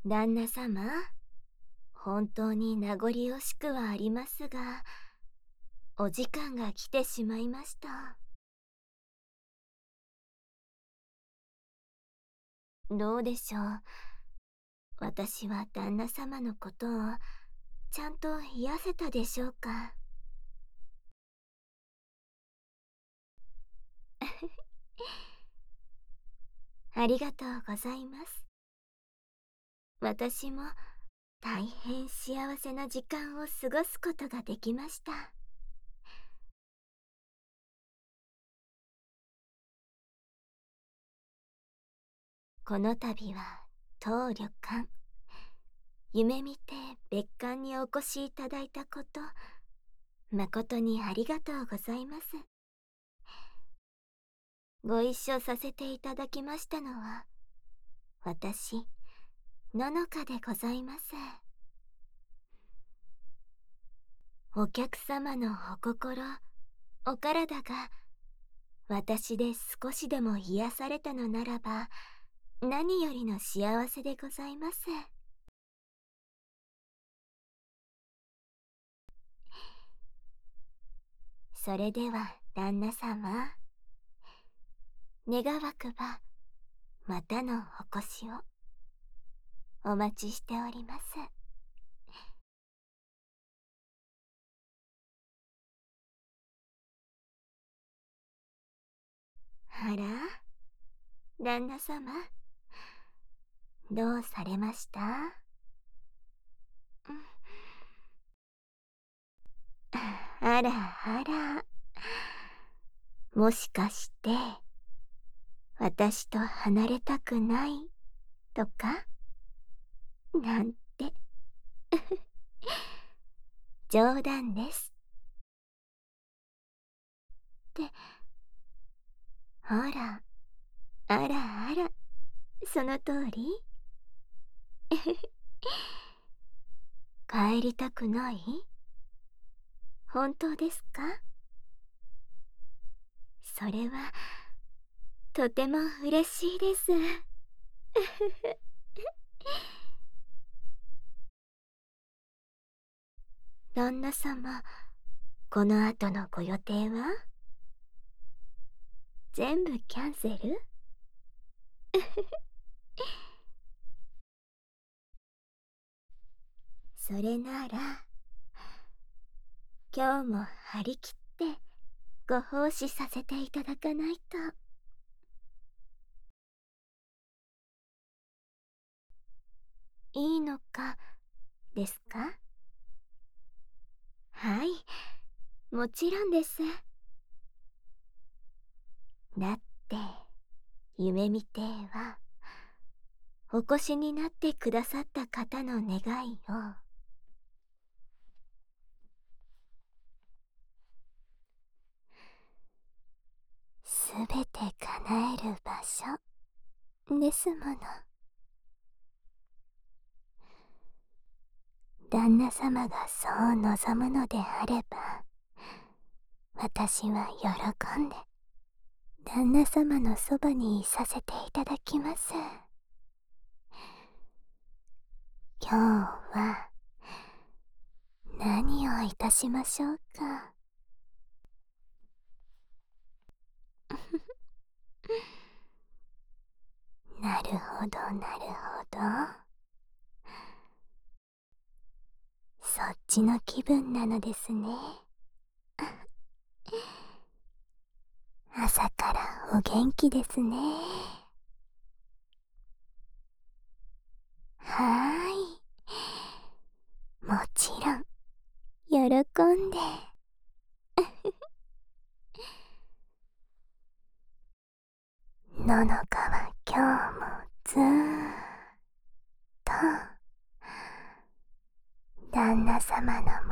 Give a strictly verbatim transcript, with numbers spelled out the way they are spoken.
旦那様、本当に名残惜しくはありますが、お時間が来てしまいました。どうでしょう。私は旦那様のことをちゃんと癒せたでしょうか。ありがとうございます。私も大変幸せな時間を過ごすことができました。この度は当旅館、夢見て別館にお越しいただいたこと、誠にありがとうございます。ご一緒させていただきましたのは、私、ののかでございます。お客様のお心、お体が、私で少しでも癒されたのならば、何よりの幸せでございます。それでは、旦那様。願わくば、またのお越しを、お待ちしております。あら、旦那様、どうされました？あらあら、もしかして、私と離れたくないとかなんて。冗談です。って、あら、あらあら、その通り帰りたくない？本当ですか？それは、とても嬉しいです。旦那様、この後のご予定は？全部キャンセル？それなら、今日も張り切ってご奉仕させていただかないと。いいのか、ですか？はい、もちろんです。だって、夢見ては、お越しになってくださった方の願いを、すべて叶える場所ですもの。旦那様がそう望むのであれば、私は喜んで旦那様のそばにいさせていただきます。今日は何をいたしましょうか。なるほどなるほど、そっちの気分なのですね。朝からお元気ですね。はーい、もちろん喜んで。ののかは今日もずーっと旦那様の